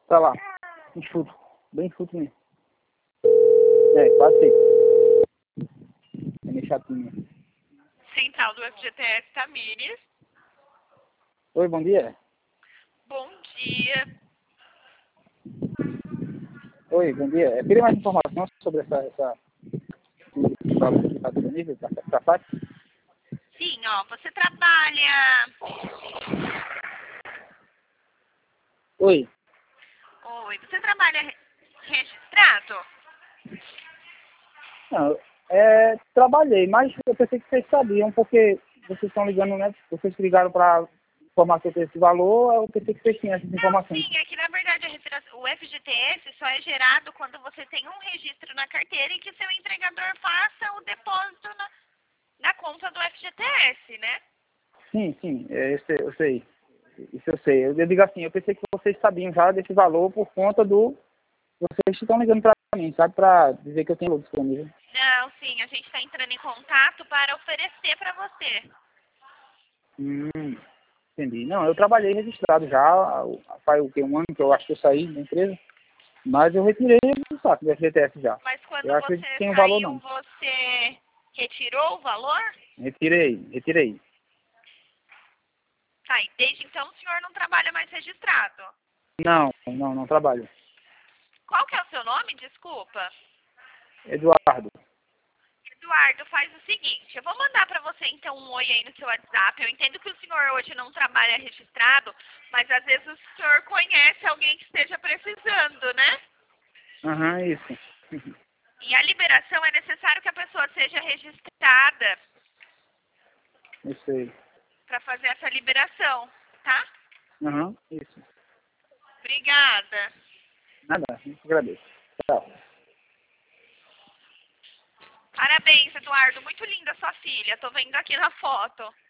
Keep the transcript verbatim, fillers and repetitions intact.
Tá lá. Enxuto. Bem enxuto mesmo. É, quase sei. É meio chatinho. Central do F G T S Tamires. Oi, bom dia. Bom dia. Oi, bom dia. Eu queria mais informação sobre essa... essa esse valor que está disponível para a F A C. Sim, ó, você trabalha... Oi. Oi, você trabalha re- registrado? Não, é, trabalhei, mas eu pensei que vocês sabiam, porque vocês estão ligando, né? Vocês ligaram para informar sobre esse valor, eu pensei que vocês tinham essas Não, informações. sim, é que na verdade a registra- o F G T S só é gerado quando você tem um registro na carteira e que seu empregador faça o depósito na, na conta do F G T S, né? Sim, sim, é, eu sei, eu sei. Isso eu sei. Eu, eu digo assim, eu pensei que vocês sabiam já desse valor por conta do... Vocês estão ligando para mim, sabe? Para dizer que eu tenho valor disponível. Não, sim, a gente está entrando em contato para oferecer para você. Hum, entendi. Não, eu trabalhei registrado já, faz o quê? Um ano que eu acho que eu saí da empresa, mas eu retirei do saco do F G T S já. Mas quando Eu acredito que você tem um valor saiu, não. você retirou o valor? Retirei, retirei. Tá, e desde então o senhor não trabalha mais registrado. Não, não, não trabalho. Qual que é o seu nome? Desculpa. Eduardo. Eduardo, faz o seguinte, eu vou mandar para você então um oi aí no seu WhatsApp. Eu entendo que o senhor hoje não trabalha registrado, mas às vezes o senhor conhece alguém que esteja precisando, né? Aham, isso. E a liberação é necessário que a pessoa seja registrada Eu sei. para fazer essa liberação, tá? Aham, isso. Obrigada. Nada, eu agradeço. Tchau. Parabéns, Eduardo. Muito linda sua filha. Tô vendo aqui na foto.